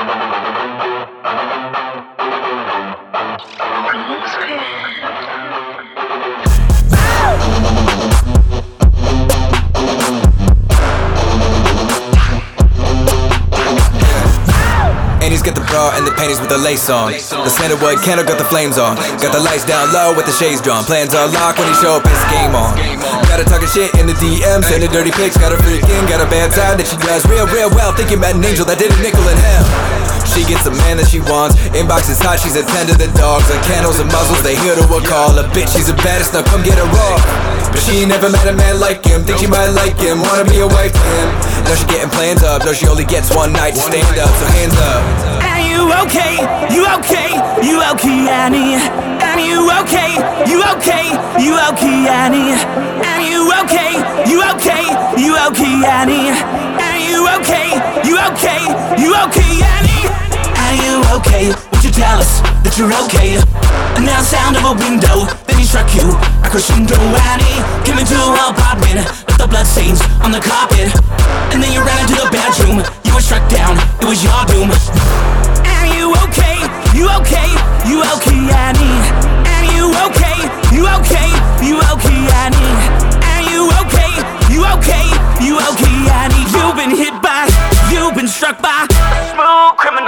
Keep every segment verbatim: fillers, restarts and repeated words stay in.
He's got the bra and the panties with the lace on. The sandalwood candle got the flames on. Got the lights down low with the shades drawn. Plans are locked when he show up, it's game on. Got her talking shit in the D M, sending dirty pics. Got her freaking, got a bad side that she does real, real well. Thinking about an angel that did a nickel in hell. She gets the man that she wants. Inbox is hot, she's a ten to the dogs. Like candles and muzzles, they hear to a call. A bitch, she's the baddest, now come get her raw. But she ain't never met a man like him. Think she might like him, wanna be a wife to him. Now she getting plans up, know she only gets one night to stand up, so hands up. Are you okay? You okay? You okay, Annie? Are you okay? You okay? You okay, Annie? Are you okay? You okay? You okay, Annie? Are you okay? You okay? You okay, Annie? Are you okay? Would you tell us that you're okay? And now sound of a window, then he struck you. I crescendo, Annie came into our apartment, left the blood stains on the carpet, and then you ran into the bedroom. You were struck down, it was your doom. Are you okay? You okay? You okay, Annie? Are you okay? You okay? You okay, Annie? Are you okay? You okay? You okay, Annie? You've been hit by, you've been struck by smooth criminal.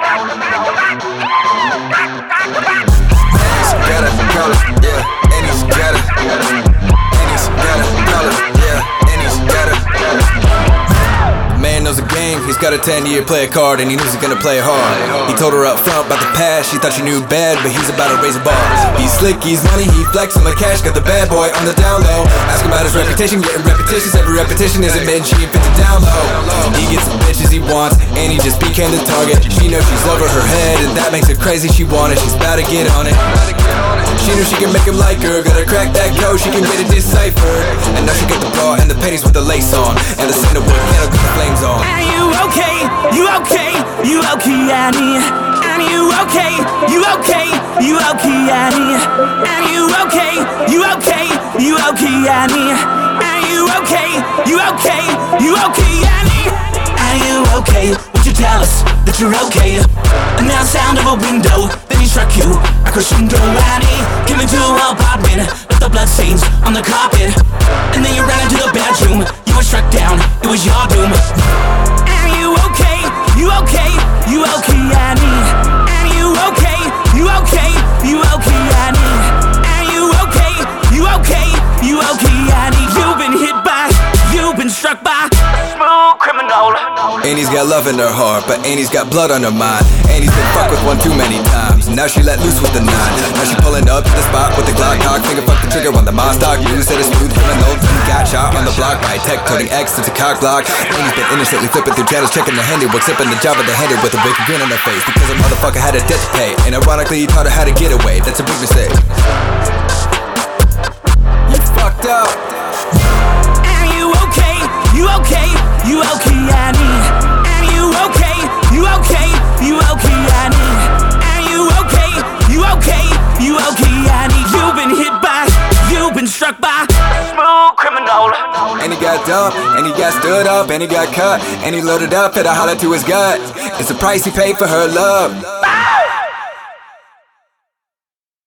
He's got a collar, yeah, and he's got a, and he's got a collar, yeah, and he's got a. Man knows the game, he's got a ten year play card and he knows he's gonna play hard. He told her up front about the past, she thought she knew bad, but he's about to raise a bar. He's slick, he's money, he flex on the cash, got the bad boy on the down low. Ask him about his reputation, getting repetitions, every repetition isn't meant she ain't fit the down low. He gets the bitches he wants, and he just became the target. She knows she's over her head, and that makes her crazy, she want it, she's about to get on it. She knew she can make him like her, gotta crack that code, she can get it deciphered. And now she got the bra and the panties with the lace on, and the sandalwood candle got the flames on. Are you okay? You okay? You okay, Annie? Are you okay? You okay? You okay, Annie? Are you okay? You okay? You okay, Annie? Are you okay? You okay? You okay, Annie? Are you okay? Would you tell us that you're okay? And now sound of a window, then he struck you. I crescendo, Annie came into our apartment, left the blood stains on the carpet, and then you ran into the bedroom. You were struck down, it was your doom. Are you okay? You okay? You okay, Annie? Are you okay? You okay? You okay, Annie? Are you okay? You okay? You okay, Annie? You've been hit by, you've been struck by smooth criminal. Annie's got love in her heart, but Annie's got blood on her mind. Annie's been fucked with one too many times, now she let loose with the nine. Now she pulling up to the spot with the Glock cock, finger fuck the trigger on the Mazda. You said a smooth criminal, then got shot on the block by tech toting X into cock block. Annie's been innocently flipping through channels, checking the handiwork, sipping the Java the handed with a wicked grin on her face, because a motherfucker had a debt to pay, and ironically he taught her how to get away. That's a big mistake. You fucked up. Are you okay? You okay? You okay, Annie? Are you okay? You okay? You okay, Annie? Are you okay? You okay? You okay, Annie? You've been hit by, you've been struck by smooth criminal. And he got dumped, and he got stood up, and he got cut, and he loaded up, had to holler to his gut. It's the price he paid for her love.